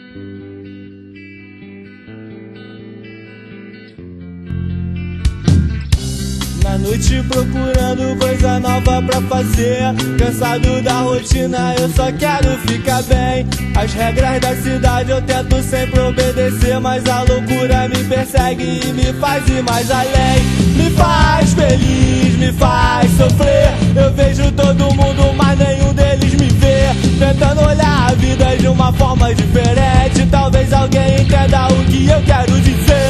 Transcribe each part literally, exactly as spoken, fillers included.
Na noite procurando coisa nova pra fazer, cansado da rotina, eu só quero ficar bem. As regras da cidade eu tento sempre obedecer, mas a loucura me persegue e me faz ir mais além. Me faz feliz, me faz sofrer. Eu vejo todo mundo, mas nenhum deles me vê. Tentando olhar a vida de uma forma diferente, talvez alguém entenda o que eu quero dizer.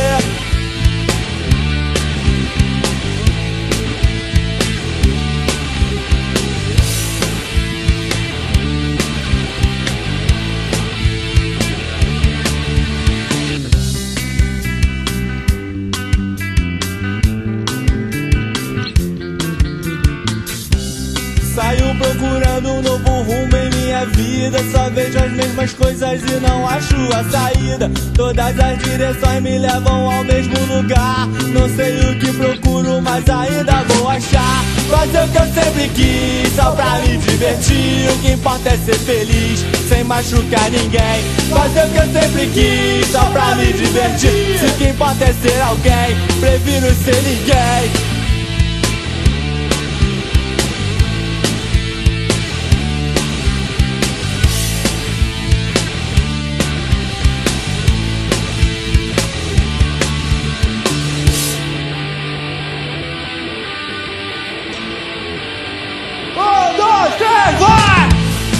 Saio procurando um novo rumo em minha vida, só vejo as mesmas coisas e não acho a saída. Todas as direções me levam ao mesmo lugar. Não sei o que procuro, mas ainda vou achar. Fazer o que eu sempre quis, só pra me divertir. O que importa é ser feliz, sem machucar ninguém. Fazer o que eu sempre quis, só pra me divertir. Se o que importa é ser alguém, prefiro ser ninguém. Um, dois, três, vai!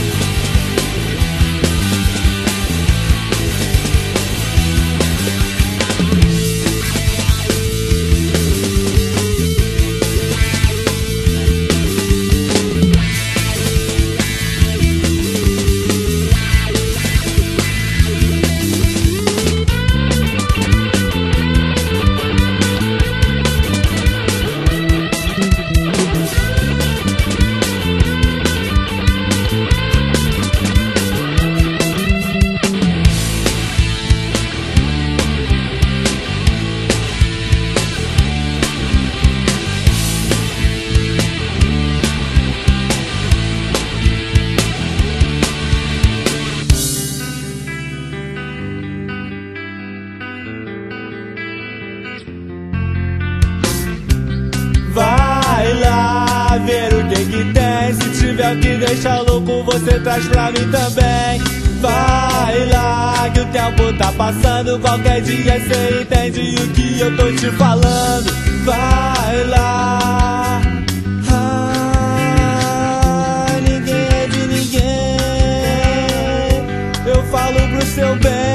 Vai lá ver o que que tem. Se tiver o que deixar louco, você traz pra mim também. Vai lá que o tempo tá passando. Qualquer dia cê entende o que eu tô te falando. Vai lá. Ah, ninguém é de ninguém. Eu falo pro seu bem.